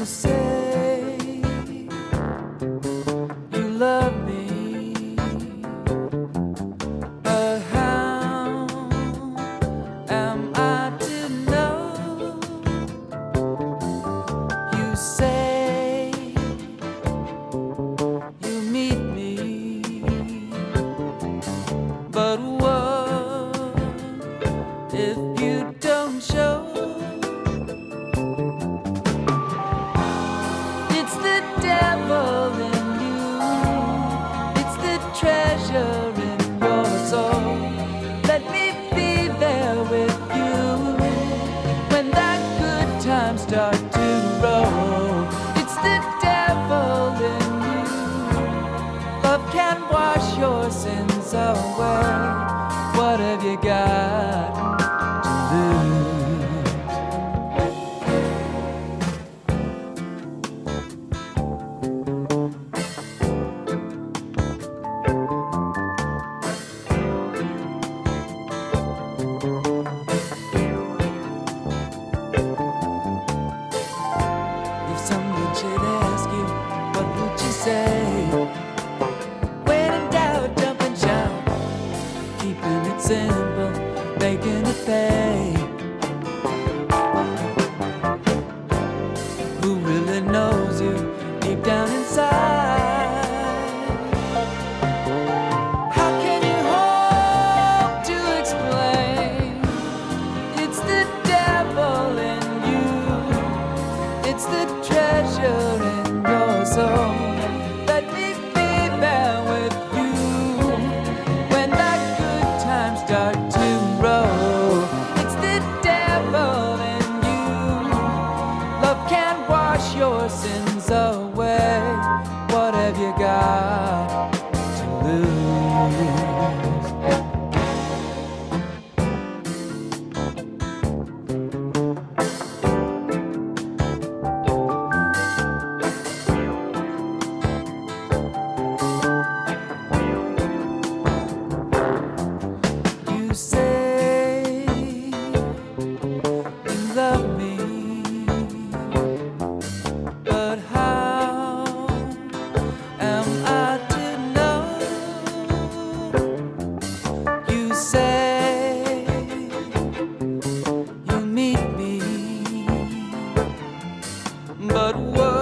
say you love me, but how am I to know? You say you meet me, but what if you don't show? It's the devil in you, it's the treasure in your soul. Let me be there with you when that good times start to roll. It's the devil in you, love can wash your sins away. What have you got to lose? If someone should ask you, what would you say? When in doubt, jump and shout, keeping it simple, making it pay. Who really knows you deep down inside? How can you hope to explain? It's the devil in you, it's the treasure in your soul. Let me be there with you when that good times start to roll. It's the devil in you, love can wash your sins away. What have you got to lose? You say you love me, but how am I to know? You say you meet me, but what